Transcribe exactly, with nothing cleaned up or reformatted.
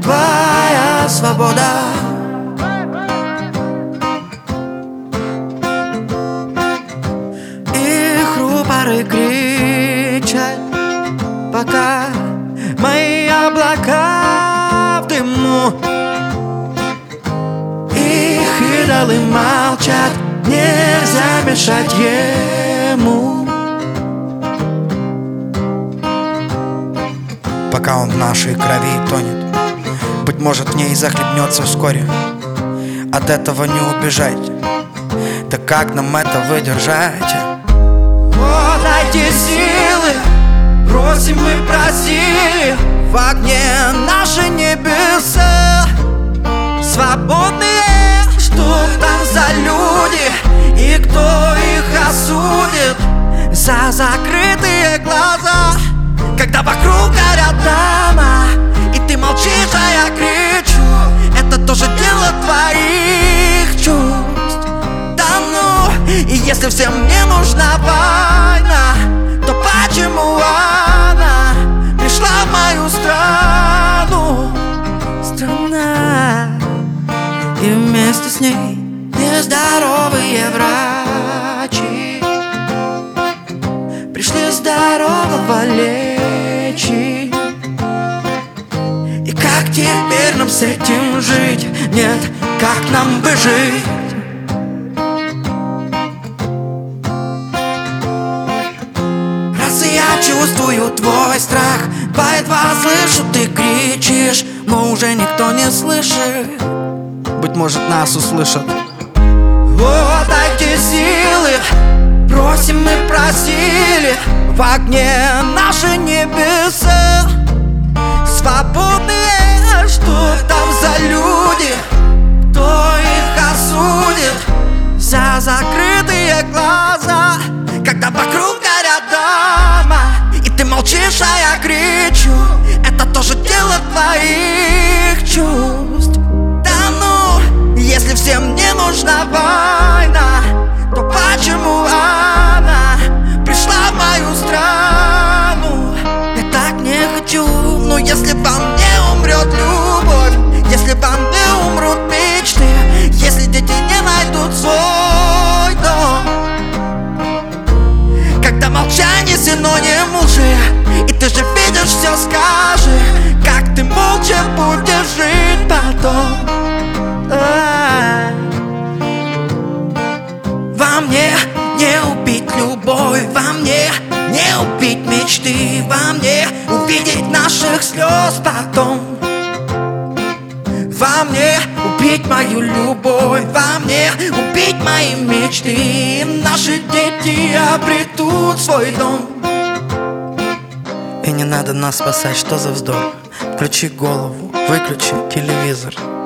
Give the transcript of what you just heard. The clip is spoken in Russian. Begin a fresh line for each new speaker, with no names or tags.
твоя свобода. Их рупоры кричат, пока мои облака в дыму. Их идолы молчат, нельзя мешать ему.
Пока он в нашей крови тонет, быть может, в ней захлебнется вскоре. От этого не убежать, да как нам это выдержать?
О, дайте силы, просим мы просили, в огне наши небеса свободные. Что там за люди и кто их осудит за закрытые глаза? Когда вокруг горят дома, и ты молчишь, а я кричу, это тоже дело твоих чувств. Да ну, и если всем не нужна война, то почему она пришла в мою страну? Страна, и вместе с ней нездоровые врачи пришли здорового лечить. И как теперь нам с этим жить? Нет, как нам бы жить? Раз я чувствую твой страх, по едва слышу, ты кричишь, но уже никто не слышит.
Быть может, нас услышат.
О, дайте силы, просим мы просили, в огне наши небеса свободные. Что там за люди, кто их осудит за закрытые глаза? Когда вокруг горят дома, и ты молчишь, а я кричу, это тоже дело твоих чувств. Да ну, если всем не нужна война, то почему она пришла в мою страну? Я так не хочу, но если во мне умрет любовь, если во мне умрут мечты, если дети не найдут свой дом, когда молчание синоним лжи, и ты же видишь все, скажи, как ты молча будешь жить потом. Во мне не убить любовь, во мне не убить мечты, во мне увидеть наших слез потом. Во мне убить мою любовь, во мне убить мои мечты. Наши дети обретут свой дом.
И не надо нас спасать, что за вздор? Включи голову, выключи телевизор.